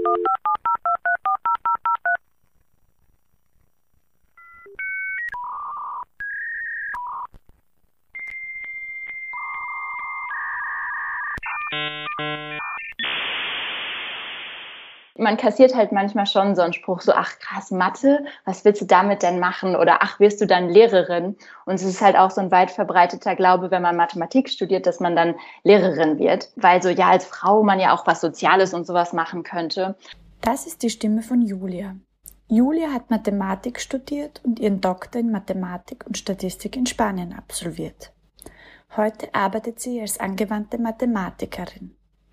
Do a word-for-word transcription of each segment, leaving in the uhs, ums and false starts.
Man kassiert halt manchmal schon so einen Spruch, so, ach krass, Mathe, was willst du damit denn machen? Oder ach, wirst du dann Lehrerin? Und es ist halt auch so ein weit verbreiteter Glaube, wenn man Mathematik studiert, dass man dann Lehrerin wird. Weil so, ja, als Frau man ja auch was Soziales und sowas machen könnte. Das ist die Stimme von Julia. Julia hat Mathematik studiert und ihren Doktor in Mathematik und Statistik in Spanien absolviert. Heute arbeitet sie als angewandte Mathematikerin.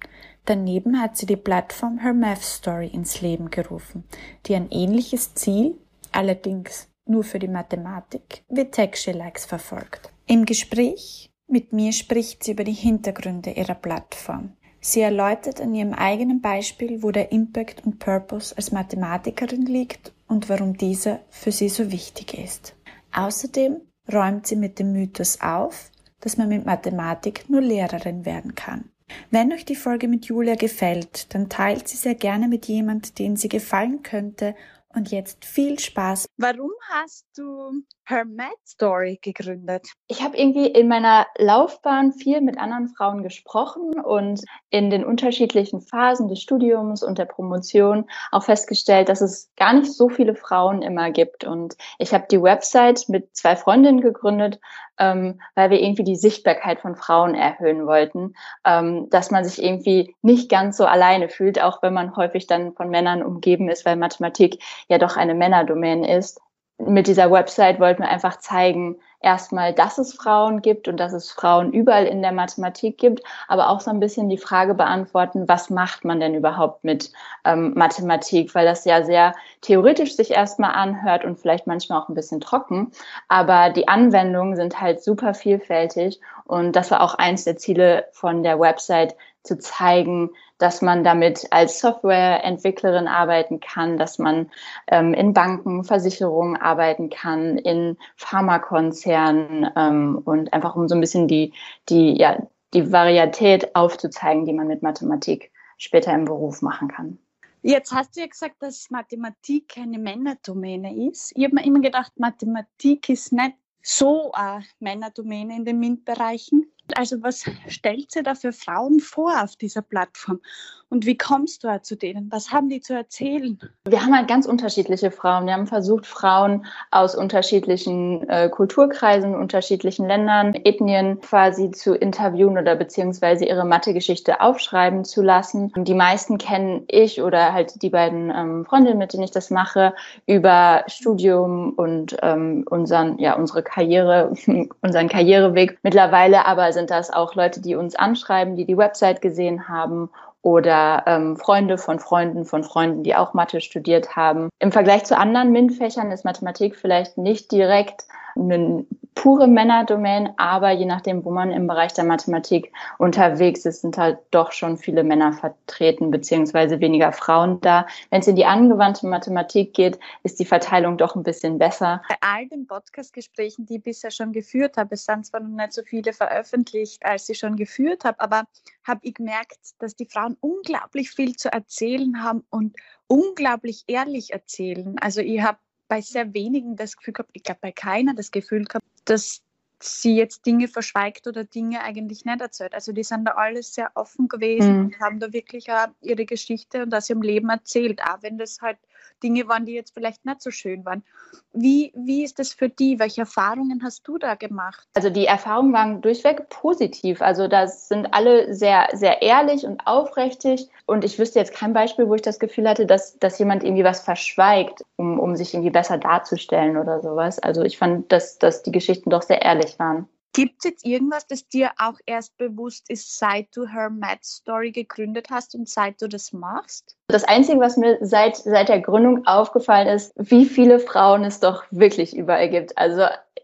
Daneben hat sie die Plattform Her Math Story ins Leben gerufen, die ein ähnliches Ziel, allerdings nur für die Mathematik, wie Tech She Likes verfolgt. Im Gespräch mit mir spricht sie über die Hintergründe ihrer Plattform. Sie erläutert an ihrem eigenen Beispiel, wo der Impact und Purpose als Mathematikerin liegt und warum dieser für sie so wichtig ist. Außerdem räumt sie mit dem Mythos auf, dass man mit Mathematik nur Lehrerin werden kann. Wenn euch die Folge mit Julia gefällt, dann teilt sie sehr gerne mit jemand, den sie gefallen könnte. Und jetzt viel Spaß. Warum hast du Her Math Story gegründet? Ich habe irgendwie in meiner Laufbahn viel mit anderen Frauen gesprochen und in den unterschiedlichen Phasen des Studiums und der Promotion auch festgestellt, dass es gar nicht so viele Frauen immer gibt. Und ich habe die Website mit zwei Freundinnen gegründet, ähm, weil wir irgendwie die Sichtbarkeit von Frauen erhöhen wollten, ähm, dass man sich irgendwie nicht ganz so alleine fühlt, auch wenn man häufig dann von Männern umgeben ist, weil Mathematik ja doch eine Männerdomäne ist. Mit dieser Website wollten wir einfach zeigen, erstmal, dass es Frauen gibt und dass es Frauen überall in der Mathematik gibt, aber auch so ein bisschen die Frage beantworten, was macht man denn überhaupt mit ähm, Mathematik, weil das ja sehr theoretisch sich erstmal anhört und vielleicht manchmal auch ein bisschen trocken, aber die Anwendungen sind halt super vielfältig und das war auch eins der Ziele von der Website, zu zeigen, dass man damit als Softwareentwicklerin arbeiten kann, dass man ähm, in Banken, Versicherungen arbeiten kann, in Pharmakonzernen ähm, und einfach um so ein bisschen die, die, ja, die Varietät aufzuzeigen, die man mit Mathematik später im Beruf machen kann. Jetzt hast du ja gesagt, dass Mathematik keine Männerdomäne ist. Ich habe mir immer gedacht, Mathematik ist nicht so eine Männerdomäne in den MINT-Bereichen. Also was stellt sie da für Frauen vor auf dieser Plattform? Und wie kommst du zu denen? Was haben die zu erzählen? Wir haben halt ganz unterschiedliche Frauen. Wir haben versucht, Frauen aus unterschiedlichen äh, Kulturkreisen, unterschiedlichen Ländern, Ethnien quasi zu interviewen oder beziehungsweise ihre Mathegeschichte aufschreiben zu lassen. Die meisten kenne ich oder halt die beiden ähm, Freundinnen, mit denen ich das mache, über Studium und ähm, unseren, ja, unsere Karriere, unseren Karriereweg. Mittlerweile aber sind das auch Leute, die uns anschreiben, die die Website gesehen haben oder ähm, Freunde von Freunden von Freunden, die auch Mathe studiert haben. Im Vergleich zu anderen MINT-Fächern ist Mathematik vielleicht nicht direkt eine pure Männerdomain, aber je nachdem, wo man im Bereich der Mathematik unterwegs ist, sind halt doch schon viele Männer vertreten, beziehungsweise weniger Frauen da. Wenn es in die angewandte Mathematik geht, ist die Verteilung doch ein bisschen besser. Bei all den Podcast-Gesprächen, die ich bisher schon geführt habe, es sind zwar noch nicht so viele veröffentlicht, als ich schon geführt habe, aber habe ich gemerkt, dass die Frauen unglaublich viel zu erzählen haben und unglaublich ehrlich erzählen. Also ich habe bei sehr wenigen das Gefühl gehabt, ich glaube bei keiner das Gefühl gehabt, dass sie jetzt Dinge verschweigt oder Dinge eigentlich nicht erzählt. Also die sind da alles sehr offen gewesen mhm. und haben da wirklich auch ihre Geschichte und das im Leben erzählt, auch wenn das halt Dinge waren, die jetzt vielleicht nicht so schön waren. Wie, wie ist das für die? Welche Erfahrungen hast du da gemacht? Also die Erfahrungen waren durchweg positiv. Also das sind alle sehr, sehr ehrlich und aufrichtig. Und ich wüsste jetzt kein Beispiel, wo ich das Gefühl hatte, dass, dass jemand irgendwie was verschweigt, um, um sich irgendwie besser darzustellen oder sowas. Also ich fand, dass, dass die Geschichten doch sehr ehrlich waren. Gibt es jetzt irgendwas, das dir auch erst bewusst ist, seit du Her Math Story gegründet hast und seit du das machst? Das Einzige, was mir seit, seit der Gründung aufgefallen ist, wie viele Frauen es doch wirklich überall gibt. Also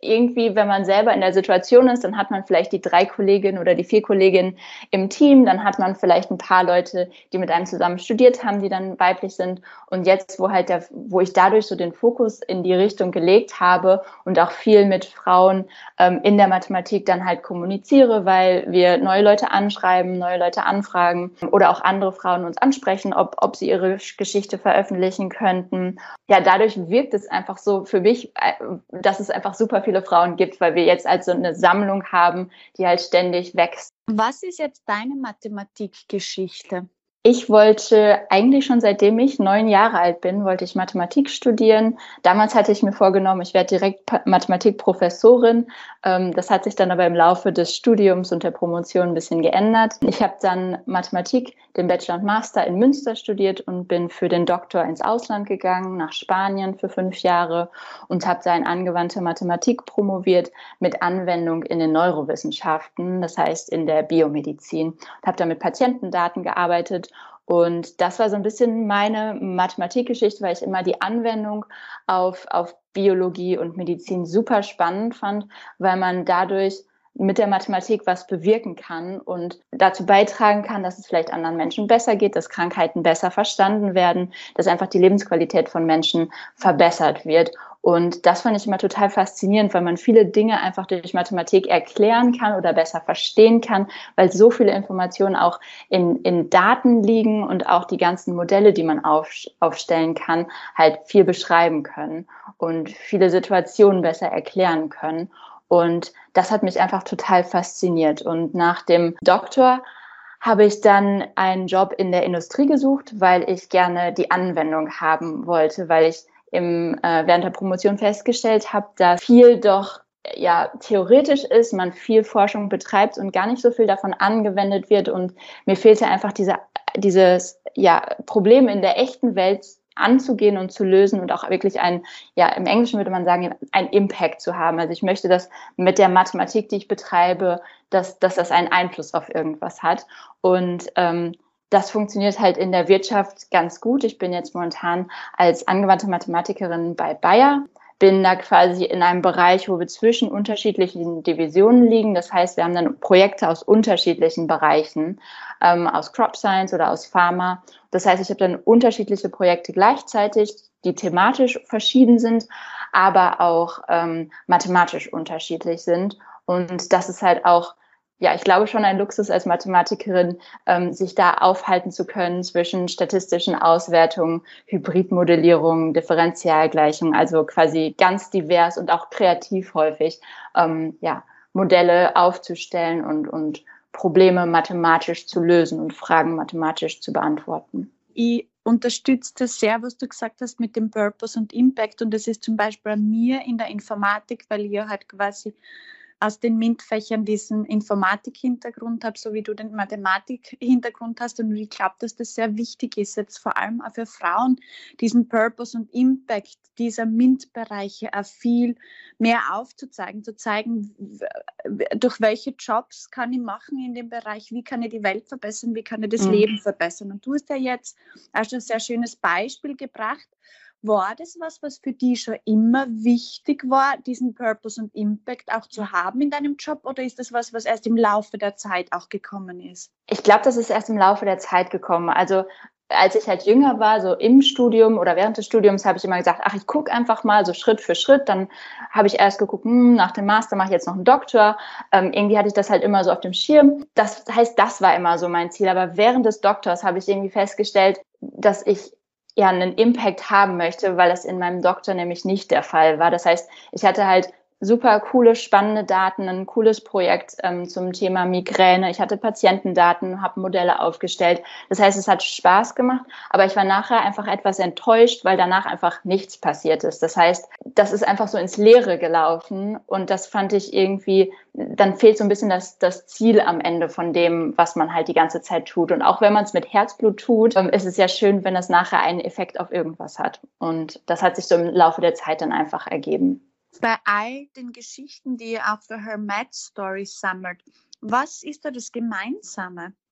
irgendwie, wenn man selber in der Situation ist, dann hat man vielleicht die drei Kolleginnen oder die vier Kolleginnen im Team, dann hat man vielleicht ein paar Leute, die mit einem zusammen studiert haben, die dann weiblich sind. Und jetzt, wo halt der, wo ich dadurch so den Fokus in die Richtung gelegt habe und auch viel mit Frauen ähm, in der Mathematik dann halt kommuniziere, weil wir neue Leute anschreiben, neue Leute anfragen oder auch andere Frauen uns ansprechen, ob, ob sie ihre Geschichte veröffentlichen könnten. Ja, dadurch wirkt es einfach so für mich, dass es einfach super viele Frauen gibt, weil wir jetzt also eine Sammlung haben, die halt ständig wächst. Was ist jetzt deine Mathematikgeschichte? Ich wollte eigentlich schon seitdem ich neun Jahre alt bin, wollte ich Mathematik studieren. Damals hatte ich mir vorgenommen, ich werde direkt Mathematikprofessorin. Das hat sich dann aber im Laufe des Studiums und der Promotion ein bisschen geändert. Ich habe dann Mathematik, den Bachelor und Master in Münster studiert und bin für den Doktor ins Ausland gegangen, nach Spanien für fünf Jahre und habe da in angewandte Mathematik promoviert mit Anwendung in den Neurowissenschaften, das heißt in der Biomedizin. Und habe da mit Patientendaten gearbeitet. Und das war so ein bisschen meine Mathematikgeschichte, weil ich immer die Anwendung auf, auf Biologie und Medizin super spannend fand, weil man dadurch mit der Mathematik was bewirken kann und dazu beitragen kann, dass es vielleicht anderen Menschen besser geht, dass Krankheiten besser verstanden werden, dass einfach die Lebensqualität von Menschen verbessert wird. Und das fand ich immer total faszinierend, weil man viele Dinge einfach durch Mathematik erklären kann oder besser verstehen kann, weil so viele Informationen auch in, in Daten liegen und auch die ganzen Modelle, die man auf, aufstellen kann, halt viel beschreiben können und viele Situationen besser erklären können. Und das hat mich einfach total fasziniert. Und nach dem Doktor habe ich dann einen Job in der Industrie gesucht, weil ich gerne die Anwendung haben wollte, weil ich im, äh, während der Promotion festgestellt habe, dass viel doch ja theoretisch ist, man viel Forschung betreibt und gar nicht so viel davon angewendet wird. Und mir fehlte einfach diese, dieses ja, Problem in der echten Welt anzugehen und zu lösen und auch wirklich ein, ja, im Englischen würde man sagen, ein Impact zu haben. Also ich möchte, dass mit der Mathematik, die ich betreibe, dass, dass das einen Einfluss auf irgendwas hat. Und ähm, das funktioniert halt in der Wirtschaft ganz gut. Ich bin jetzt momentan als angewandte Mathematikerin bei Bayer, bin da quasi in einem Bereich, wo wir zwischen unterschiedlichen Divisionen liegen. Das heißt, wir haben dann Projekte aus unterschiedlichen Bereichen, ähm, aus Crop Science oder aus Pharma. Das heißt, ich habe dann unterschiedliche Projekte gleichzeitig, die thematisch verschieden sind, aber auch ähm, mathematisch unterschiedlich sind. Und das ist halt auch, ja, ich glaube schon ein Luxus als Mathematikerin, ähm, sich da aufhalten zu können zwischen statistischen Auswertungen, Hybridmodellierung, Differentialgleichung, also quasi ganz divers und auch kreativ häufig, ähm, ja, Modelle aufzustellen und, und Probleme mathematisch zu lösen und Fragen mathematisch zu beantworten. Ich unterstütze das sehr, was du gesagt hast mit dem Purpose und Impact. Und das ist zum Beispiel bei mir in der Informatik, weil ich halt quasi aus den MINT-Fächern diesen Informatik-Hintergrund habe, so wie du den Mathematik-Hintergrund hast. Und ich glaube, dass das sehr wichtig ist, jetzt vor allem auch für Frauen, diesen Purpose und Impact dieser MINT-Bereiche auch viel mehr aufzuzeigen, zu zeigen, durch welche Jobs kann ich machen in dem Bereich, wie kann ich die Welt verbessern, wie kann ich das mhm. Leben verbessern. Und du hast ja jetzt auch schon ein sehr schönes Beispiel gebracht. War das was, was für dich schon immer wichtig war, diesen Purpose und Impact auch zu haben in deinem Job? Oder ist das was, was erst im Laufe der Zeit auch gekommen ist? Ich glaube, das ist erst im Laufe der Zeit gekommen. Also als ich halt jünger war, so im Studium oder während des Studiums, habe ich immer gesagt, ach, ich gucke einfach mal so Schritt für Schritt. Dann habe ich erst geguckt, hm, nach dem Master mache ich jetzt noch einen Doktor. Ähm, irgendwie hatte ich das halt immer so auf dem Schirm. Das heißt, das war immer so mein Ziel. Aber während des Doktors habe ich irgendwie festgestellt, dass ich ja einen Impact haben möchte, weil das in meinem Doktor nämlich nicht der Fall war. Das heißt, ich hatte halt super coole, spannende Daten, ein cooles Projekt ähm, zum Thema Migräne. Ich hatte Patientendaten, habe Modelle aufgestellt. Das heißt, es hat Spaß gemacht, aber ich war nachher einfach etwas enttäuscht, weil danach einfach nichts passiert ist. Das heißt, das ist einfach so ins Leere gelaufen und das fand ich irgendwie, dann fehlt so ein bisschen das, das Ziel am Ende von dem, was man halt die ganze Zeit tut. Und auch wenn man es mit Herzblut tut, ähm, ist es ja schön, wenn das nachher einen Effekt auf irgendwas hat. Und das hat sich so im Laufe der Zeit dann einfach ergeben. Bei all den Geschichten, die ihr auch für Her Math Stories sammelt, was ist da das Gemeinsame?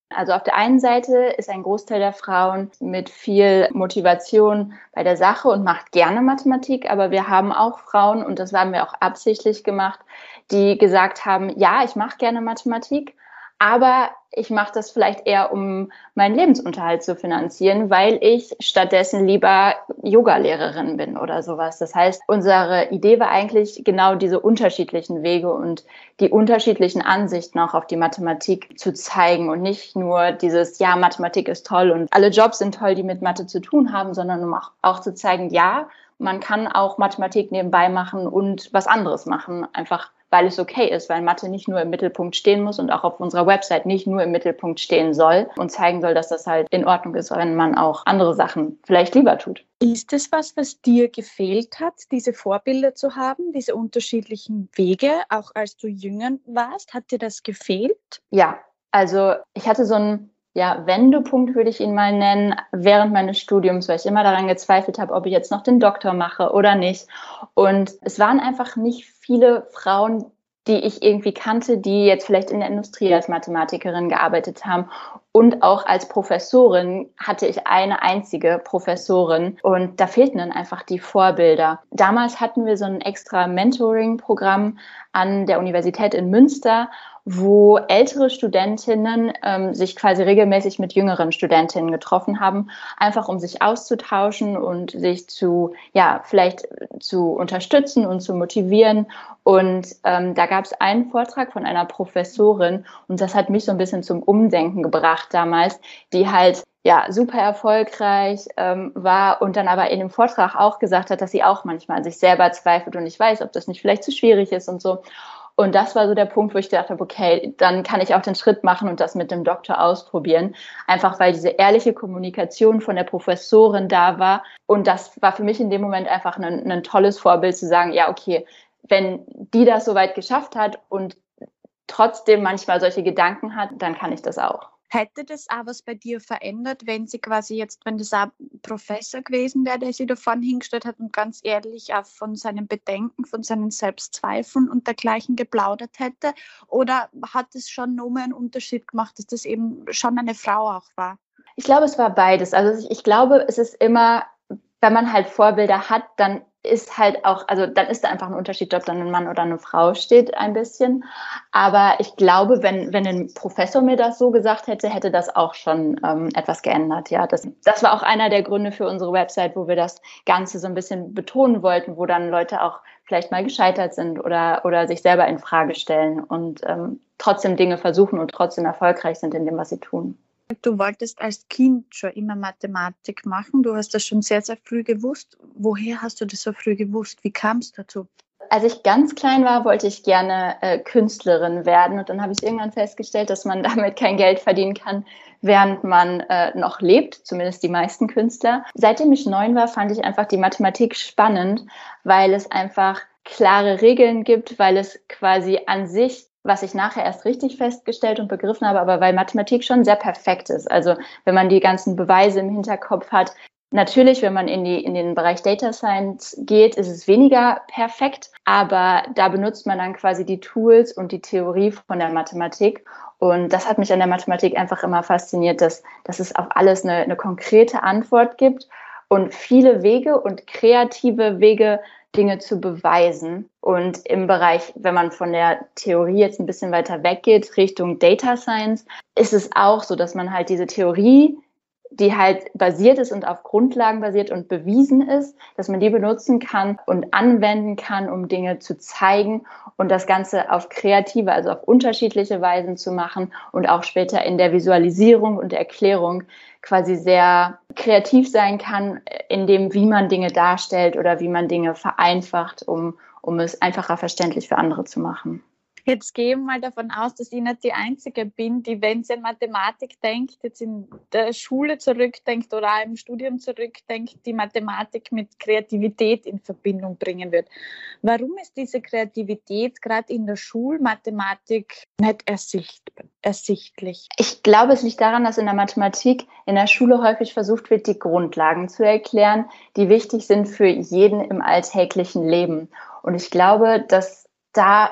Also auf der einen Seite ist ein Großteil der Frauen mit viel Motivation bei der Sache und macht gerne Mathematik, aber wir haben auch Frauen, und das haben wir auch absichtlich gemacht, die gesagt haben, ja, ich mache gerne Mathematik, aber ich mache das vielleicht eher, um meinen Lebensunterhalt zu finanzieren, weil ich stattdessen lieber Yogalehrerin bin oder sowas. Das heißt, unsere Idee war eigentlich genau diese unterschiedlichen Wege und die unterschiedlichen Ansichten auch auf die Mathematik zu zeigen und nicht nur dieses, ja, Mathematik ist toll und alle Jobs sind toll, die mit Mathe zu tun haben, sondern um auch, auch zu zeigen, ja, man kann auch Mathematik nebenbei machen und was anderes machen, einfach weil es okay ist, weil Mathe nicht nur im Mittelpunkt stehen muss und auch auf unserer Website nicht nur im Mittelpunkt stehen soll und zeigen soll, dass das halt in Ordnung ist, wenn man auch andere Sachen vielleicht lieber tut. Ist es was, was dir gefehlt hat, diese Vorbilder zu haben, diese unterschiedlichen Wege, auch als du jünger warst? Hat dir das gefehlt? Ja, also ich hatte so einen ja, Wendepunkt, würde ich ihn mal nennen, während meines Studiums, weil ich immer daran gezweifelt habe, ob ich jetzt noch den Doktor mache oder nicht. Und es waren einfach nicht viele Frauen, die ich irgendwie kannte, die jetzt vielleicht in der Industrie als Mathematikerin gearbeitet haben. Und auch als Professorin hatte ich eine einzige Professorin und da fehlten dann einfach die Vorbilder. Damals hatten wir so ein extra Mentoring-Programm an der Universität in Münster, wo ältere Studentinnen ähm, sich quasi regelmäßig mit jüngeren Studentinnen getroffen haben, einfach um sich auszutauschen und sich zu, ja, vielleicht zu unterstützen und zu motivieren. Und ähm, da gab es einen Vortrag von einer Professorin und das hat mich so ein bisschen zum Umdenken gebracht damals, die halt ja super erfolgreich ähm, war und dann aber in dem Vortrag auch gesagt hat, dass sie auch manchmal an sich selber zweifelt und nicht weiß, ob das nicht vielleicht zu schwierig ist und so. Und das war so der Punkt, wo ich gedacht habe, okay, dann kann ich auch den Schritt machen und das mit dem Doktor ausprobieren. Einfach weil diese ehrliche Kommunikation von der Professorin da war. Und das war für mich in dem Moment einfach ein, ein tolles Vorbild zu sagen, ja, okay, wenn die das so weit geschafft hat und trotzdem manchmal solche Gedanken hat, dann kann ich das auch. Hätte das auch was bei dir verändert, wenn sie quasi jetzt, wenn das auch ein Professor gewesen wäre, der sie da vorne hingestellt hat und ganz ehrlich auch von seinen Bedenken, von seinen Selbstzweifeln und dergleichen geplaudert hätte? Oder hat es schon nochmal einen Unterschied gemacht, dass das eben schon eine Frau auch war? Ich glaube, es war beides. Also ich, ich glaube, es ist immer, wenn man halt Vorbilder hat, dann ist halt auch, also dann ist da einfach ein Unterschied, ob dann ein Mann oder eine Frau steht, ein bisschen. Aber ich glaube, wenn, wenn ein Professor mir das so gesagt hätte, hätte das auch schon ähm, etwas geändert. Ja, das, das war auch einer der Gründe für unsere Website, wo wir das Ganze so ein bisschen betonen wollten, wo dann Leute auch vielleicht mal gescheitert sind oder, oder sich selber in Frage stellen und ähm, trotzdem Dinge versuchen und trotzdem erfolgreich sind in dem, was sie tun. Du wolltest als Kind schon immer Mathematik machen. Du hast das schon sehr, sehr früh gewusst. Woher hast du das so früh gewusst? Wie kam es dazu? Als ich ganz klein war, wollte ich gerne äh, Künstlerin werden. Und dann habe ich irgendwann festgestellt, dass man damit kein Geld verdienen kann, während man äh, noch lebt, zumindest die meisten Künstler. Seitdem ich neun war, fand ich einfach die Mathematik spannend, weil es einfach klare Regeln gibt, weil es quasi an sich, was ich nachher erst richtig festgestellt und begriffen habe, aber weil Mathematik schon sehr perfekt ist. Also wenn man die ganzen Beweise im Hinterkopf hat, natürlich, wenn man in die, in den Bereich Data Science geht, ist es weniger perfekt, aber da benutzt man dann quasi die Tools und die Theorie von der Mathematik. Und das hat mich an der Mathematik einfach immer fasziniert, dass, dass es auf alles eine, eine konkrete Antwort gibt und viele Wege und kreative Wege, Dinge zu beweisen. Und im Bereich, wenn man von der Theorie jetzt ein bisschen weiter weggeht, Richtung Data Science, ist es auch so, dass man halt diese Theorie, die halt basiert ist und auf Grundlagen basiert und bewiesen ist, dass man die benutzen kann und anwenden kann, um Dinge zu zeigen und das Ganze auf kreative, also auf unterschiedliche Weisen zu machen und auch später in der Visualisierung und Erklärung quasi sehr kreativ sein kann, in dem, wie man Dinge darstellt oder wie man Dinge vereinfacht, um, um es einfacher verständlich für andere zu machen. Jetzt gehen wir mal davon aus, dass ich nicht die Einzige bin, die, wenn sie an Mathematik denkt, jetzt in der Schule zurückdenkt oder auch im Studium zurückdenkt, die Mathematik mit Kreativität in Verbindung bringen wird. Warum ist diese Kreativität gerade in der Schulmathematik nicht ersicht, ersichtlich? Ich glaube, es liegt daran, dass in der Mathematik in der Schule häufig versucht wird, die Grundlagen zu erklären, die wichtig sind für jeden im alltäglichen Leben. Und ich glaube, dass da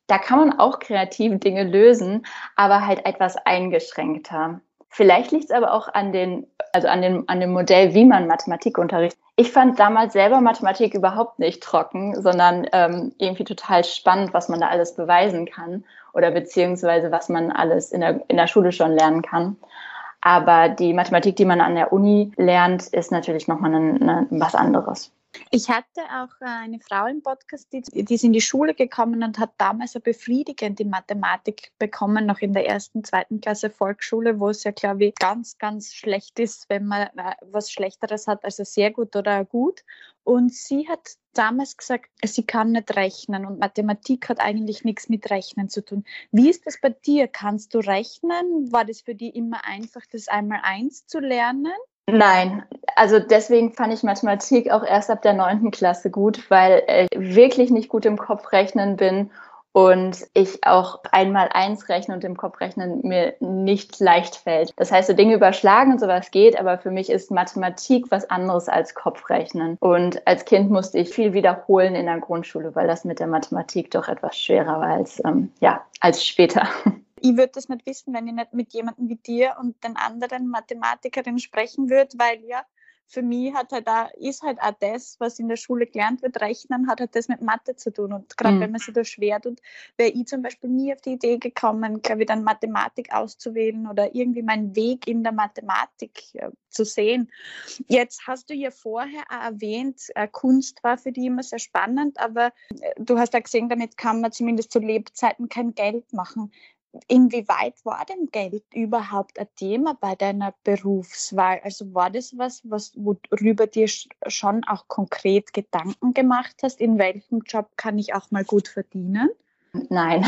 Da kann man auch kreative Dinge lösen, aber halt etwas eingeschränkter. Vielleicht liegt es aber auch an den, also an dem, an dem Modell, wie man Mathematik unterrichtet. Ich fand damals selber Mathematik überhaupt nicht trocken, sondern ähm, irgendwie total spannend, was man da alles beweisen kann oder beziehungsweise was man alles in der, in der Schule schon lernen kann. Aber die Mathematik, die man an der Uni lernt, ist natürlich nochmal ein, ein, was anderes. Ich hatte auch eine Frau im Podcast, die, die ist in die Schule gekommen und hat damals eine befriedigende Mathematik bekommen, noch in der ersten, zweiten Klasse Volksschule, wo es ja, glaube ich, ganz, ganz schlecht ist, wenn man was Schlechteres hat, also sehr gut oder gut. Und sie hat damals gesagt, sie kann nicht rechnen und Mathematik hat eigentlich nichts mit Rechnen zu tun. Wie ist das bei dir? Kannst du rechnen? War das für dich immer einfach, das Einmaleins zu lernen? Nein, also deswegen fand ich Mathematik auch erst ab der neunten Klasse gut, weil ich wirklich nicht gut im Kopf rechnen bin und ich auch einmal eins rechnen und im Kopf rechnen mir nicht leicht fällt. Das heißt, so Dinge überschlagen und sowas geht, aber für mich ist Mathematik was anderes als Kopfrechnen. Und als Kind musste ich viel wiederholen in der Grundschule, weil das mit der Mathematik doch etwas schwerer war als, ähm, ja, als später. Ich würde das nicht wissen, wenn ich nicht mit jemandem wie dir und den anderen Mathematikerinnen sprechen würde, weil ja, für mich hat halt auch, ist halt auch das, was in der Schule gelernt wird, Rechnen, hat halt das mit Mathe zu tun. Und gerade mhm. wenn man sich da schwer tut, wäre ich zum Beispiel nie auf die Idee gekommen, glaube ich, dann Mathematik auszuwählen oder irgendwie meinen Weg in der Mathematik äh, zu sehen. Jetzt hast du ja vorher auch erwähnt, äh, Kunst war für dich immer sehr spannend, aber äh, du hast ja gesehen, damit kann man zumindest zu Lebzeiten kein Geld machen. Inwieweit war denn Geld überhaupt ein Thema bei deiner Berufswahl? Also war das was, was worüber dir schon auch konkret Gedanken gemacht hast? In welchem Job kann ich auch mal gut verdienen? Nein,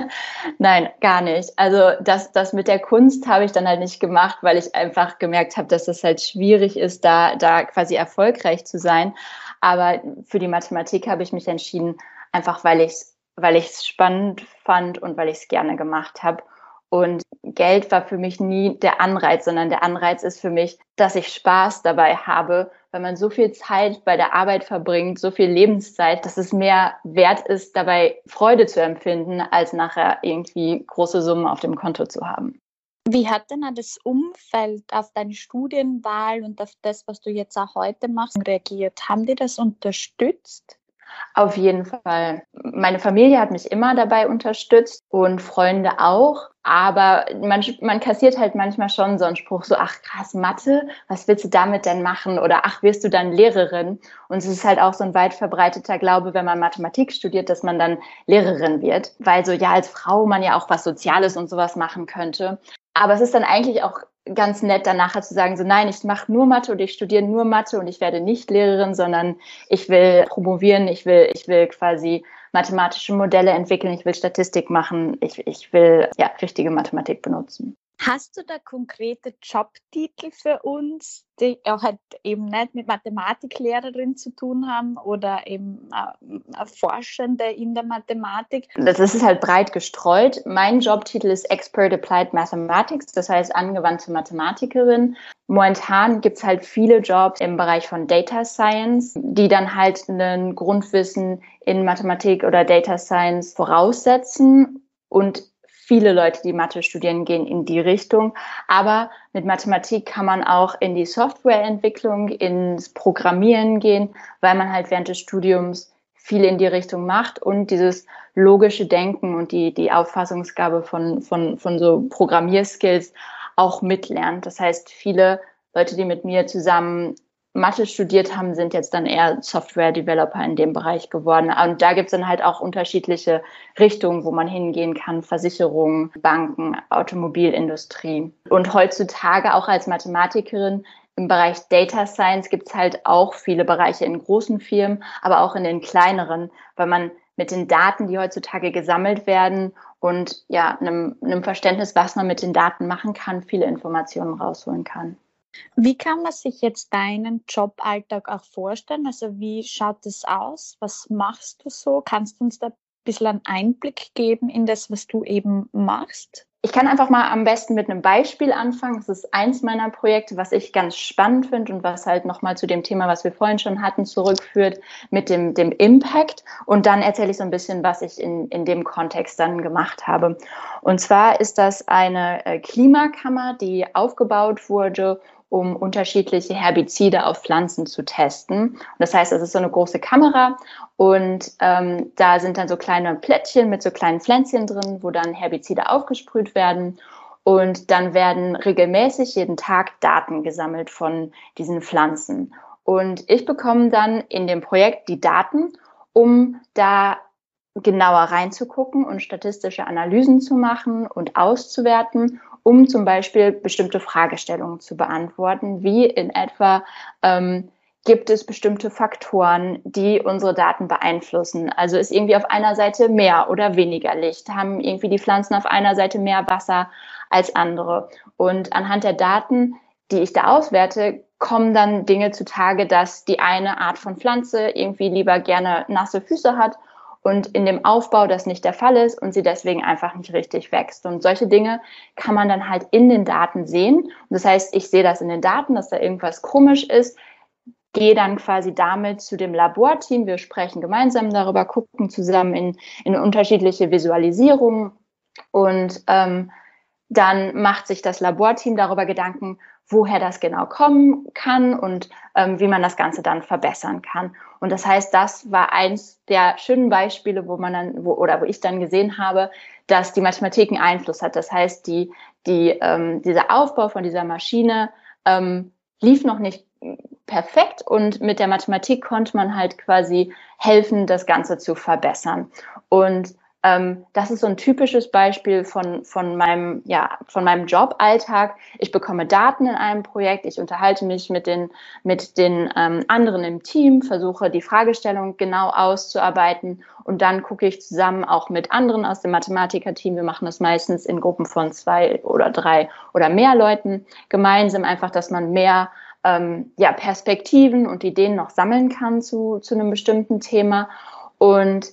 nein, gar nicht. Also das, das mit der Kunst habe ich dann halt nicht gemacht, weil ich einfach gemerkt habe, dass es halt schwierig ist, da, da quasi erfolgreich zu sein. Aber für die Mathematik habe ich mich entschieden, einfach weil ich es weil ich es spannend fand und weil ich es gerne gemacht habe. Und Geld war für mich nie der Anreiz, sondern der Anreiz ist für mich, dass ich Spaß dabei habe, weil man so viel Zeit bei der Arbeit verbringt, so viel Lebenszeit, dass es mehr wert ist, dabei Freude zu empfinden, als nachher irgendwie große Summen auf dem Konto zu haben. Wie hat denn das Umfeld auf deine Studienwahl und auf das, was du jetzt auch heute machst, reagiert? Haben die das unterstützt? Auf jeden Fall. Meine Familie hat mich immer dabei unterstützt und Freunde auch. Aber man, man kassiert halt manchmal schon so einen Spruch, so, ach krass, Mathe, was willst du damit denn machen? Oder ach, wirst du dann Lehrerin? Und es ist halt auch so ein weit verbreiteter Glaube, wenn man Mathematik studiert, dass man dann Lehrerin wird. Weil so, ja, als Frau man ja auch was Soziales und sowas machen könnte. Aber es ist dann eigentlich auch ganz nett, dann nachher zu sagen, so nein, ich mache nur Mathe und ich studiere nur Mathe und ich werde nicht Lehrerin, sondern ich will promovieren, ich will, ich will quasi mathematische Modelle entwickeln, ich will Statistik machen, ich, ich will ja richtige Mathematik benutzen. Hast du da konkrete Jobtitel für uns, die auch halt eben nicht mit Mathematiklehrerin zu tun haben oder eben äh, Forschende in der Mathematik? Das ist halt breit gestreut. Mein Jobtitel ist Expert Applied Mathematics, das heißt angewandte Mathematikerin. Momentan gibt es halt viele Jobs im Bereich von Data Science, die dann halt ein Grundwissen in Mathematik oder Data Science voraussetzen und viele Leute, die Mathe studieren, gehen in die Richtung. Aber mit Mathematik kann man auch in die Softwareentwicklung, ins Programmieren gehen, weil man halt während des Studiums viel in die Richtung macht und dieses logische Denken und die, die Auffassungsgabe von, von, von so Programmierskills auch mitlernt. Das heißt, viele Leute, die mit mir zusammen Mathe studiert haben, sind jetzt dann eher Software-Developer in dem Bereich geworden. Und da gibt es dann halt auch unterschiedliche Richtungen, wo man hingehen kann. Versicherungen, Banken, Automobilindustrie. Und heutzutage auch als Mathematikerin im Bereich Data Science gibt es halt auch viele Bereiche in großen Firmen, aber auch in den kleineren, weil man mit den Daten, die heutzutage gesammelt werden und ja, einem, einem Verständnis, was man mit den Daten machen kann, viele Informationen rausholen kann. Wie kann man sich jetzt deinen Joballtag auch vorstellen? Also wie schaut es aus? Was machst du so? Kannst du uns da bisschen einen Einblick geben in das, was du eben machst? Ich kann einfach mal am besten mit einem Beispiel anfangen. Das ist eins meiner Projekte, was ich ganz spannend finde und was halt nochmal zu dem Thema, was wir vorhin schon hatten, zurückführt mit dem, dem Impact. Und dann erzähle ich so ein bisschen, was ich in, in dem Kontext dann gemacht habe. Und zwar ist das eine Klimakammer, die aufgebaut wurde, um unterschiedliche Herbizide auf Pflanzen zu testen. Und das heißt, es ist so eine große Kamera und ähm, da sind dann so kleine Plättchen mit so kleinen Pflänzchen drin, wo dann Herbizide aufgesprüht werden. Und dann werden regelmäßig jeden Tag Daten gesammelt von diesen Pflanzen. Und ich bekomme dann in dem Projekt die Daten, um da genauer reinzugucken und statistische Analysen zu machen und auszuwerten, um zum Beispiel bestimmte Fragestellungen zu beantworten, wie in etwa, ähm, gibt es bestimmte Faktoren, die unsere Daten beeinflussen? Also ist irgendwie auf einer Seite mehr oder weniger Licht? Haben irgendwie die Pflanzen auf einer Seite mehr Wasser als andere? Und anhand der Daten, die ich da auswerte, kommen dann Dinge zutage, dass die eine Art von Pflanze irgendwie lieber gerne nasse Füße hat und in dem Aufbau das nicht der Fall ist und sie deswegen einfach nicht richtig wächst. Und solche Dinge kann man dann halt in den Daten sehen. Und das heißt, ich sehe das in den Daten, dass da irgendwas komisch ist, gehe dann quasi damit zu dem Laborteam. Wir sprechen gemeinsam darüber, gucken zusammen in, in unterschiedliche Visualisierungen und ähm, dann macht sich das Laborteam darüber Gedanken, woher das genau kommen kann und ähm, wie man das Ganze dann verbessern kann. Und das heißt, das war eins der schönen Beispiele, wo man dann, wo, oder wo ich dann gesehen habe, dass die Mathematik einen Einfluss hat. Das heißt, die, die, ähm, dieser Aufbau von dieser Maschine ähm, lief noch nicht perfekt und mit der Mathematik konnte man halt quasi helfen, das Ganze zu verbessern. Und Ähm, das ist so ein typisches Beispiel von, von meinem, ja, von meinem Joballtag. Ich bekomme Daten in einem Projekt, ich unterhalte mich mit den, mit den ähm, anderen im Team, versuche die Fragestellung genau auszuarbeiten und dann gucke ich zusammen auch mit anderen aus dem Mathematikerteam. Wir machen das meistens in Gruppen von zwei oder drei oder mehr Leuten gemeinsam, einfach, dass man mehr ähm, ja, Perspektiven und Ideen noch sammeln kann zu, zu einem bestimmten Thema. Und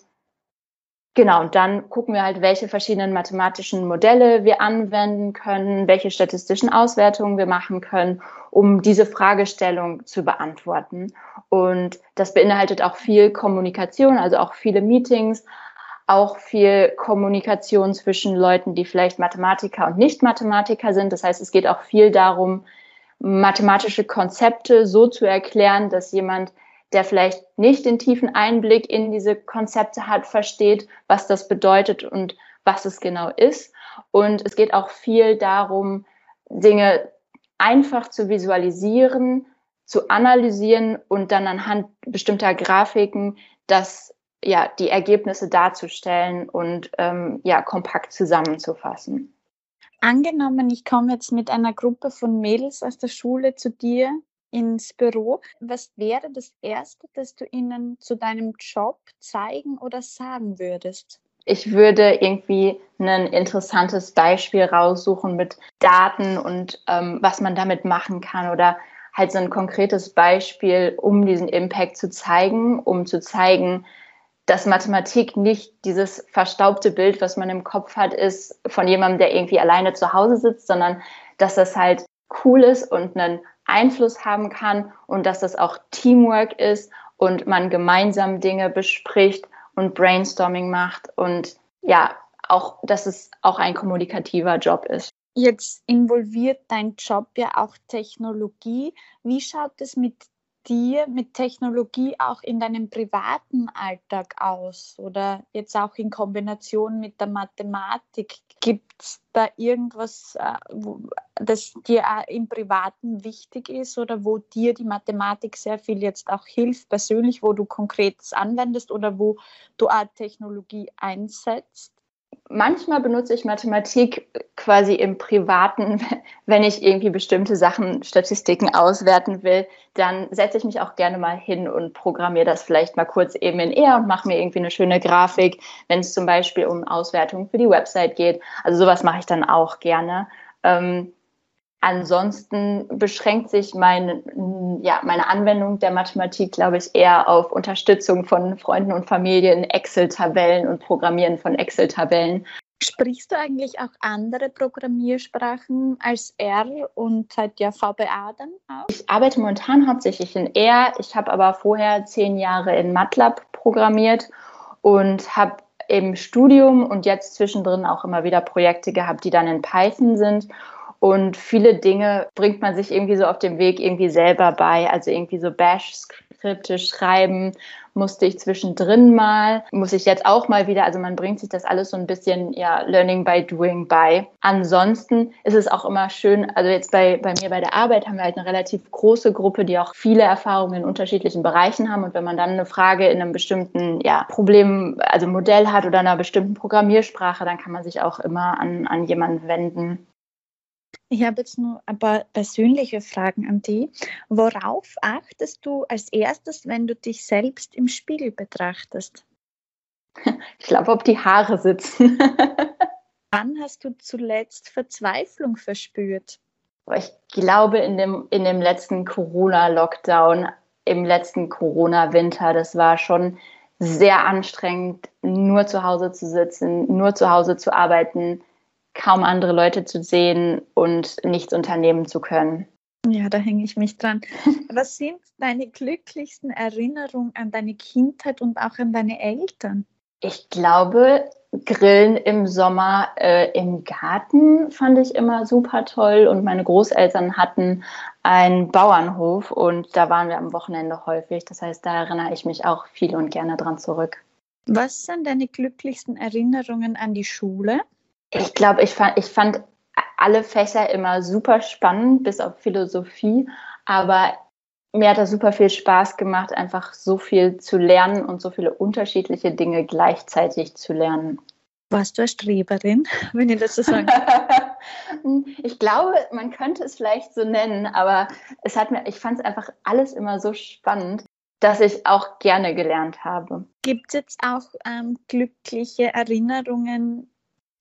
genau, und dann gucken wir halt, welche verschiedenen mathematischen Modelle wir anwenden können, welche statistischen Auswertungen wir machen können, um diese Fragestellung zu beantworten. Und das beinhaltet auch viel Kommunikation, also auch viele Meetings, auch viel Kommunikation zwischen Leuten, die vielleicht Mathematiker und Nicht-Mathematiker sind. Das heißt, es geht auch viel darum, mathematische Konzepte so zu erklären, dass jemand, der vielleicht nicht den tiefen Einblick in diese Konzepte hat, versteht, was das bedeutet und was es genau ist. Und es geht auch viel darum, Dinge einfach zu visualisieren, zu analysieren und dann anhand bestimmter Grafiken das, ja, die Ergebnisse darzustellen und ähm, ja, kompakt zusammenzufassen. Angenommen, ich komme jetzt mit einer Gruppe von Mädels aus der Schule zu dir ins Büro. Was wäre das Erste, das du ihnen zu deinem Job zeigen oder sagen würdest? Ich würde irgendwie ein interessantes Beispiel raussuchen mit Daten und ähm, was man damit machen kann oder halt so ein konkretes Beispiel, um diesen Impact zu zeigen, um zu zeigen, dass Mathematik nicht dieses verstaubte Bild, was man im Kopf hat, ist von jemandem, der irgendwie alleine zu Hause sitzt, sondern dass das halt cool ist und einen Einfluss haben kann und dass das auch Teamwork ist und man gemeinsam Dinge bespricht und Brainstorming macht und ja, auch, dass es auch ein kommunikativer Job ist. Jetzt involviert dein Job ja auch Technologie. Wie schaut es mit dir, mit Technologie auch in deinem privaten Alltag aus oder jetzt auch in Kombination mit der Mathematik? Gibt es da irgendwas, das dir im Privaten wichtig ist oder wo dir die Mathematik sehr viel jetzt auch hilft, persönlich, wo du Konkretes anwendest oder wo du auch Technologie einsetzt? Manchmal benutze ich Mathematik quasi im Privaten, wenn ich irgendwie bestimmte Sachen, Statistiken auswerten will, dann setze ich mich auch gerne mal hin und programmiere das vielleicht mal kurz eben in R und mache mir irgendwie eine schöne Grafik, wenn es zum Beispiel um Auswertungen für die Website geht. Also sowas mache ich dann auch gerne. Ähm, Ansonsten beschränkt sich mein, ja, meine Anwendung der Mathematik, glaube ich, eher auf Unterstützung von Freunden und Familie in Excel-Tabellen und Programmieren von Excel-Tabellen. Sprichst du eigentlich auch andere Programmiersprachen als R und halt ja V B A dann auch? Ich arbeite momentan hauptsächlich in R. Ich habe aber vorher zehn Jahre in MATLAB programmiert und habe im Studium und jetzt zwischendrin auch immer wieder Projekte gehabt, die dann in Python sind. Und viele Dinge bringt man sich irgendwie so auf dem Weg irgendwie selber bei. Also irgendwie so Bash-Skripte schreiben musste ich zwischendrin mal, muss ich jetzt auch mal wieder. Also man bringt sich das alles so ein bisschen, ja, Learning by Doing bei. Ansonsten ist es auch immer schön, also jetzt bei, bei mir bei der Arbeit haben wir halt eine relativ große Gruppe, die auch viele Erfahrungen in unterschiedlichen Bereichen haben. Und wenn man dann eine Frage in einem bestimmten, ja, Problem, also Modell hat oder einer bestimmten Programmiersprache, dann kann man sich auch immer an, an jemanden wenden. Ich habe jetzt nur ein paar persönliche Fragen an dich. Worauf achtest du als erstes, wenn du dich selbst im Spiegel betrachtest? Ich glaube, ob die Haare sitzen. Wann hast du zuletzt Verzweiflung verspürt? Ich glaube, in dem, in dem letzten Corona-Lockdown, im letzten Corona-Winter, das war schon sehr anstrengend, nur zu Hause zu sitzen, nur zu Hause zu arbeiten, kaum andere Leute zu sehen und nichts unternehmen zu können. Ja, da hänge ich mich dran. Was sind deine glücklichsten Erinnerungen an deine Kindheit und auch an deine Eltern? Ich glaube, Grillen im Sommer äh, im Garten fand ich immer super toll. Und meine Großeltern hatten einen Bauernhof und da waren wir am Wochenende häufig. Das heißt, da erinnere ich mich auch viel und gerne dran zurück. Was sind deine glücklichsten Erinnerungen an die Schule? Ich glaube, ich fand, ich fand alle Fächer immer super spannend, bis auf Philosophie. Aber mir hat das super viel Spaß gemacht, einfach so viel zu lernen und so viele unterschiedliche Dinge gleichzeitig zu lernen. Warst du eine Streberin, wenn ich das so sagen Ich glaube, man könnte es vielleicht so nennen, aber es hat mir, ich fand es einfach alles immer so spannend, dass ich auch gerne gelernt habe. Gibt es jetzt auch ähm, glückliche Erinnerungen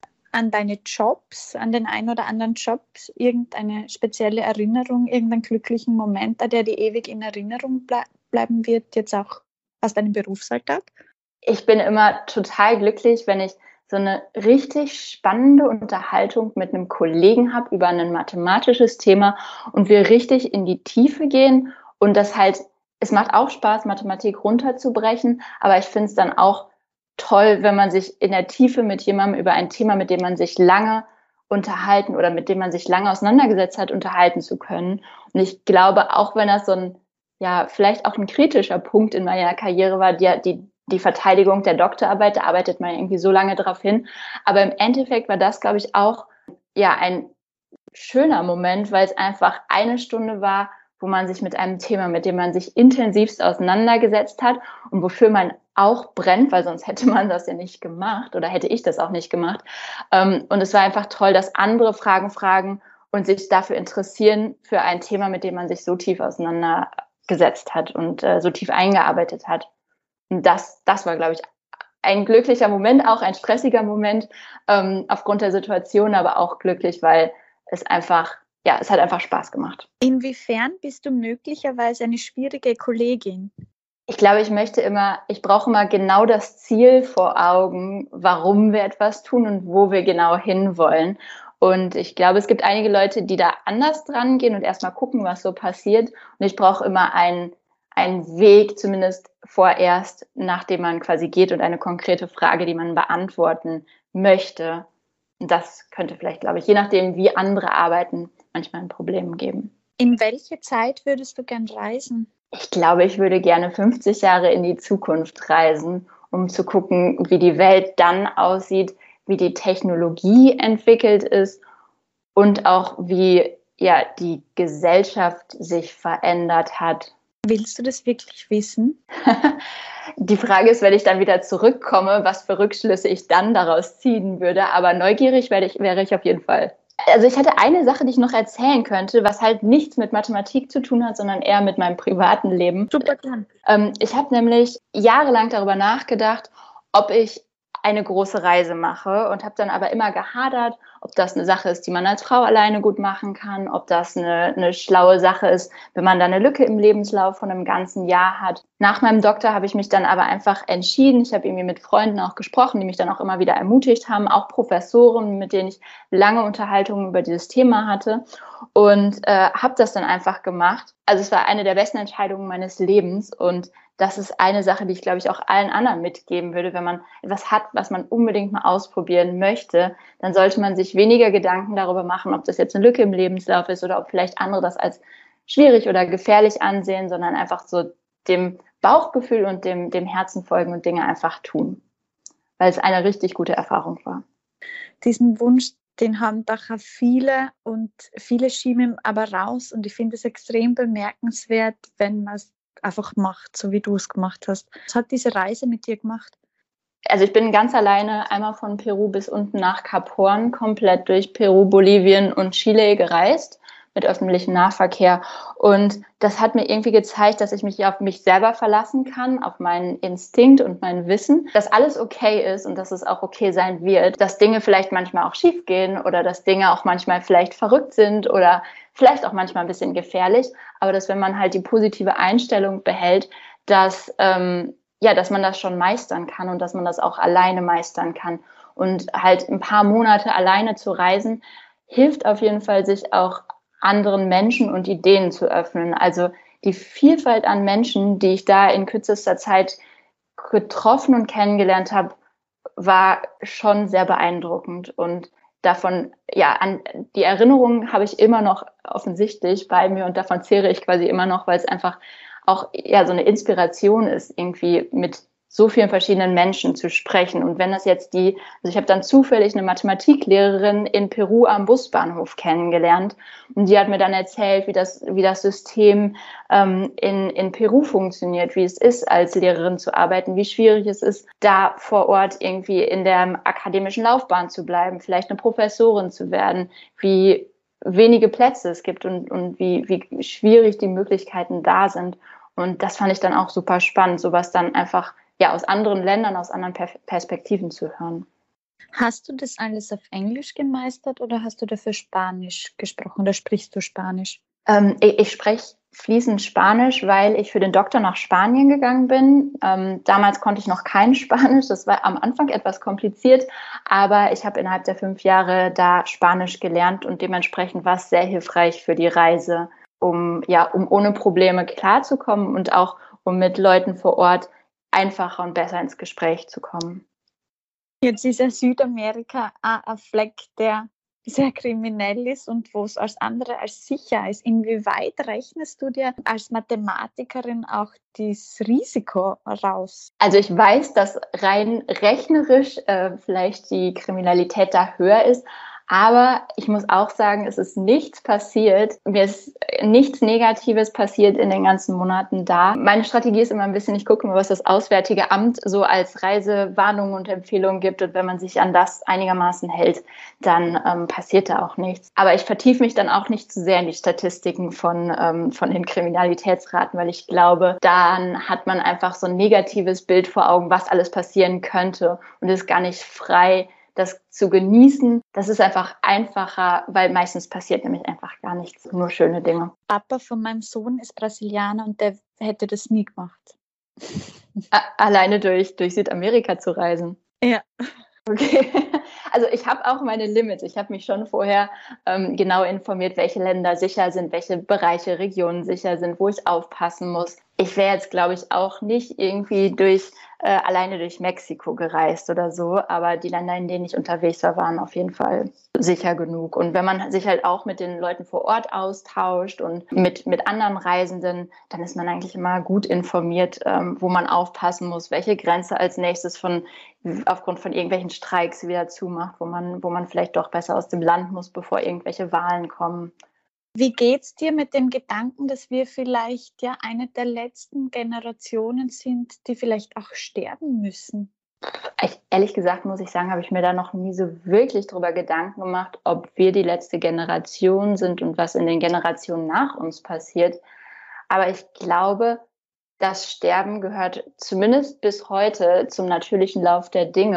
an deine Jobs, an den einen oder anderen Job, irgendeine spezielle Erinnerung, irgendeinen glücklichen Moment, der dir ewig in Erinnerung ble- bleiben wird, jetzt auch aus deinem Berufsalltag? Ich bin immer total glücklich, wenn ich so eine richtig spannende Unterhaltung mit einem Kollegen habe über ein mathematisches Thema und wir richtig in die Tiefe gehen und das halt, es macht auch Spaß, Mathematik runterzubrechen, aber ich finde es dann auch toll, wenn man sich in der Tiefe mit jemandem über ein Thema, mit dem man sich lange unterhalten oder mit dem man sich lange auseinandergesetzt hat, unterhalten zu können. Und ich glaube, auch wenn das so ein, ja, vielleicht auch ein kritischer Punkt in meiner Karriere war, die, die, die Verteidigung der Doktorarbeit, da arbeitet man irgendwie so lange drauf hin. Aber im Endeffekt war das, glaube ich, auch, ja, ein schöner Moment, weil es einfach eine Stunde war, wo man sich mit einem Thema, mit dem man sich intensivst auseinandergesetzt hat und wofür man auch brennt, weil sonst hätte man das ja nicht gemacht oder hätte ich das auch nicht gemacht. Und es war einfach toll, dass andere Fragen fragen und sich dafür interessieren für ein Thema, mit dem man sich so tief auseinandergesetzt hat und so tief eingearbeitet hat. Und das, das war, glaube ich, ein glücklicher Moment, auch ein stressiger Moment aufgrund der Situation, aber auch glücklich, weil es einfach Ja, es hat einfach Spaß gemacht. Inwiefern bist du möglicherweise eine schwierige Kollegin? Ich glaube, ich möchte immer, ich brauche immer genau das Ziel vor Augen, warum wir etwas tun und wo wir genau hinwollen. Und ich glaube, es gibt einige Leute, die da anders dran gehen und erstmal gucken, was so passiert. Und ich brauche immer einen, einen Weg, zumindest vorerst, nachdem man quasi geht und eine konkrete Frage, die man beantworten möchte. Und das könnte vielleicht, glaube ich, je nachdem, wie andere arbeiten, manchmal ein Problem geben. In welche Zeit würdest du gern reisen? Ich glaube, ich würde gerne fünfzig Jahre in die Zukunft reisen, um zu gucken, wie die Welt dann aussieht, wie die Technologie entwickelt ist und auch wie ja, die Gesellschaft sich verändert hat. Willst du das wirklich wissen? Die Frage ist, wenn ich dann wieder zurückkomme, was für Rückschlüsse ich dann daraus ziehen würde. Aber neugierig wäre ich, wäre ich auf jeden Fall. Also ich hatte eine Sache, die ich noch erzählen könnte, was halt nichts mit Mathematik zu tun hat, sondern eher mit meinem privaten Leben. Super gern. Ähm, ich habe nämlich jahrelang darüber nachgedacht, ob ich eine große Reise mache und habe dann aber immer gehadert, ob das eine Sache ist, die man als Frau alleine gut machen kann, ob das eine, eine schlaue Sache ist, wenn man da eine Lücke im Lebenslauf von einem ganzen Jahr hat. Nach meinem Doktor habe ich mich dann aber einfach entschieden. Ich habe irgendwie mit Freunden auch gesprochen, die mich dann auch immer wieder ermutigt haben, auch Professoren, mit denen ich lange Unterhaltungen über dieses Thema hatte und äh, habe das dann einfach gemacht. Also es war eine der besten Entscheidungen meines Lebens und das ist eine Sache, die ich, glaube ich, auch allen anderen mitgeben würde. Wenn man etwas hat, was man unbedingt mal ausprobieren möchte, dann sollte man sich weniger Gedanken darüber machen, ob das jetzt eine Lücke im Lebenslauf ist oder ob vielleicht andere das als schwierig oder gefährlich ansehen, sondern einfach so dem Bauchgefühl und dem, dem Herzen folgen und Dinge einfach tun, weil es eine richtig gute Erfahrung war. Diesen Wunsch, den haben daher viele und viele schieben ihn aber raus und ich finde es extrem bemerkenswert, wenn man es einfach macht, so wie du es gemacht hast. Was hat diese Reise mit dir gemacht? Also ich bin ganz alleine einmal von Peru bis unten nach Kap Horn komplett durch Peru, Bolivien und Chile gereist mit öffentlichem Nahverkehr. Und das hat mir irgendwie gezeigt, dass ich mich auf mich selber verlassen kann, auf meinen Instinkt und mein Wissen, dass alles okay ist und dass es auch okay sein wird, dass Dinge vielleicht manchmal auch schief gehen oder dass Dinge auch manchmal vielleicht verrückt sind oder vielleicht auch manchmal ein bisschen gefährlich, aber dass wenn man halt die positive Einstellung behält, dass, ähm, ja, dass man das schon meistern kann und dass man das auch alleine meistern kann. Und halt ein paar Monate alleine zu reisen, hilft auf jeden Fall, sich auch anderen Menschen und Ideen zu öffnen. Also die Vielfalt an Menschen, die ich da in kürzester Zeit getroffen und kennengelernt habe, war schon sehr beeindruckend. Und davon, ja, an die Erinnerungen habe ich immer noch offensichtlich bei mir und davon zehre ich quasi immer noch, weil es einfach auch ja so eine Inspiration ist, irgendwie mit so vielen verschiedenen Menschen zu sprechen. Und wenn das jetzt die, also ich habe dann zufällig eine Mathematiklehrerin in Peru am Busbahnhof kennengelernt und die hat mir dann erzählt, wie das, wie das System ähm, in, in Peru funktioniert, wie es ist, als Lehrerin zu arbeiten, wie schwierig es ist, da vor Ort irgendwie in der akademischen Laufbahn zu bleiben, vielleicht eine Professorin zu werden, wie wenige Plätze es gibt und, und wie, wie schwierig die Möglichkeiten da sind. Und das fand ich dann auch super spannend, sowas dann einfach ja aus anderen Ländern, aus anderen per- Perspektiven zu hören. Hast du das alles auf Englisch gemeistert oder hast du dafür Spanisch gesprochen oder sprichst du Spanisch? Ähm, ich ich spreche fließend Spanisch, weil ich für den Doktor nach Spanien gegangen bin. Ähm, damals konnte ich noch kein Spanisch, das war am Anfang etwas kompliziert, aber ich habe innerhalb der fünf Jahre da Spanisch gelernt und dementsprechend war es sehr hilfreich für die Reise, um ja um ohne Probleme klarzukommen und auch um mit Leuten vor Ort einfacher und besser ins Gespräch zu kommen. Jetzt ist ja Südamerika auch ein Fleck, der sehr kriminell ist und wo es als andere als sicher ist. Inwieweit rechnest du dir als Mathematikerin auch das Risiko raus? Also ich weiß, dass rein rechnerisch äh, vielleicht die Kriminalität da höher ist, aber ich muss auch sagen, es ist nichts passiert. Mir ist nichts Negatives passiert in den ganzen Monaten da. Meine Strategie ist immer ein bisschen, ich gucke mal, was das Auswärtige Amt so als Reisewarnungen und Empfehlungen gibt. Und wenn man sich an das einigermaßen hält, dann ähm, passiert da auch nichts. Aber ich vertiefe mich dann auch nicht zu sehr in die Statistiken von, ähm, von den Kriminalitätsraten, weil ich glaube, dann hat man einfach so ein negatives Bild vor Augen, was alles passieren könnte und ist gar nicht frei, das zu genießen. Das ist einfach einfacher, weil meistens passiert nämlich einfach gar nichts, nur schöne Dinge. Papa von meinem Sohn ist Brasilianer und der hätte das nie gemacht. A- alleine durch, durch Südamerika zu reisen. Ja. Okay. Also ich habe auch meine Limits. Ich habe mich schon vorher ähm, genau informiert, welche Länder sicher sind, welche Bereiche, Regionen sicher sind, wo ich aufpassen muss. Ich wäre jetzt, glaube ich, auch nicht irgendwie durch äh, alleine durch Mexiko gereist oder so, aber die Länder, in denen ich unterwegs war, waren auf jeden Fall sicher genug. Und wenn man sich halt auch mit den Leuten vor Ort austauscht und mit, mit anderen Reisenden, dann ist man eigentlich immer gut informiert, ähm, wo man aufpassen muss, welche Grenze als nächstes von aufgrund von irgendwelchen Streiks wieder zumacht, wo man, wo man vielleicht doch besser aus dem Land muss, bevor irgendwelche Wahlen kommen. Wie geht's dir mit dem Gedanken, dass wir vielleicht ja eine der letzten Generationen sind, die vielleicht auch sterben müssen? Ich, ehrlich gesagt, muss ich sagen, habe ich mir da noch nie so wirklich drüber Gedanken gemacht, ob wir die letzte Generation sind und was in den Generationen nach uns passiert. Aber ich glaube, das Sterben gehört zumindest bis heute zum natürlichen Lauf der Dinge.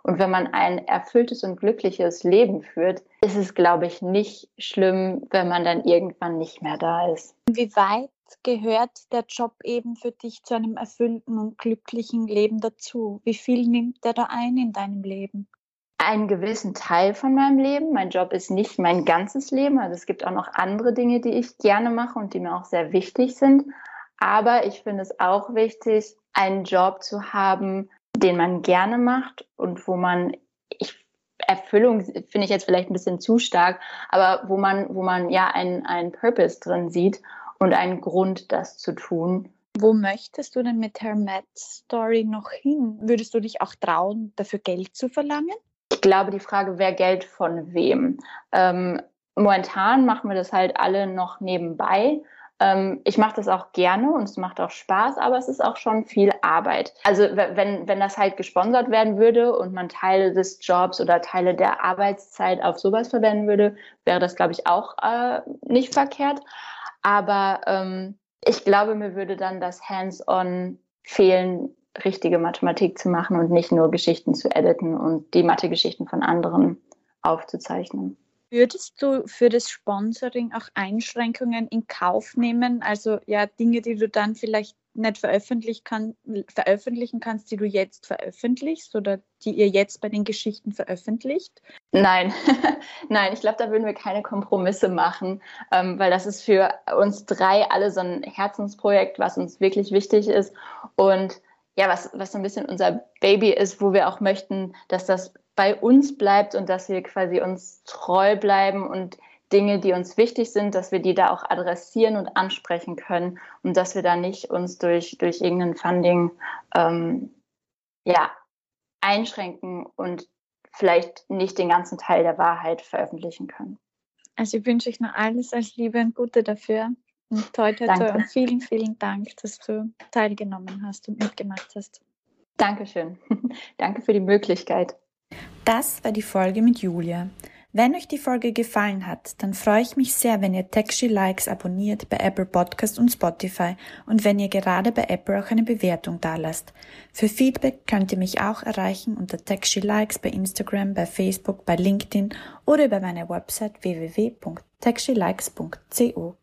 Und wenn man ein erfülltes und glückliches Leben führt, ist es, glaube ich, nicht schlimm, wenn man dann irgendwann nicht mehr da ist. Wie weit gehört der Job eben für dich zu einem erfüllten und glücklichen Leben dazu? Wie viel nimmt der da ein in deinem Leben? Einen gewissen Teil von meinem Leben. Mein Job ist nicht mein ganzes Leben. Also es gibt auch noch andere Dinge, die ich gerne mache und die mir auch sehr wichtig sind. Aber ich finde es auch wichtig, einen Job zu haben, den man gerne macht und wo man, ich, Erfüllung finde ich jetzt vielleicht ein bisschen zu stark, aber wo man, wo man ja einen, einen Purpose drin sieht und einen Grund, das zu tun. Wo möchtest du denn mit Her Mad Story noch hin? Würdest du dich auch trauen, dafür Geld zu verlangen? Ich glaube, die Frage, wer Geld von wem. Ähm, momentan machen wir das halt alle noch nebenbei. Ähm, ich mache das auch gerne und es macht auch Spaß, aber es ist auch schon viel Arbeit. Also wenn, wenn das halt gesponsert werden würde und man Teile des Jobs oder Teile der Arbeitszeit auf sowas verwenden würde, wäre das, glaube ich, auch äh, nicht verkehrt. Aber ähm, ich glaube, mir würde dann das Hands-on fehlen, richtige Mathematik zu machen und nicht nur Geschichten zu editen und die Mathe-Geschichten von anderen aufzuzeichnen. Würdest du für das Sponsoring auch Einschränkungen in Kauf nehmen? Also ja, Dinge, die du dann vielleicht nicht veröffentlichen, kann, veröffentlichen kannst, die du jetzt veröffentlichst oder die ihr jetzt bei den Geschichten veröffentlicht? Nein, nein, ich glaube, da würden wir keine Kompromisse machen, ähm, weil das ist für uns drei alle so ein Herzensprojekt, was uns wirklich wichtig ist und ja, was, was so ein bisschen unser Baby ist, wo wir auch möchten, dass das bei uns bleibt und dass wir quasi uns treu bleiben und Dinge, die uns wichtig sind, dass wir die da auch adressieren und ansprechen können und dass wir da nicht uns durch, durch irgendein Funding ähm, ja, einschränken und vielleicht nicht den ganzen Teil der Wahrheit veröffentlichen können. Also ich wünsche euch noch alles als Liebe und Gute dafür. Und toi, toi, toi. Und vielen, vielen Dank, dass du teilgenommen hast und mitgemacht hast. Dankeschön. Danke für die Möglichkeit. Das war die Folge mit Julia. Wenn euch die Folge gefallen hat, dann freue ich mich sehr, wenn ihr TechShe Likes abonniert bei Apple Podcast und Spotify und wenn ihr gerade bei Apple auch eine Bewertung dalasst. Für Feedback könnt ihr mich auch erreichen unter TechShe Likes bei Instagram, bei Facebook, bei LinkedIn oder über meine Website w w w punkt techshelikes punkt co.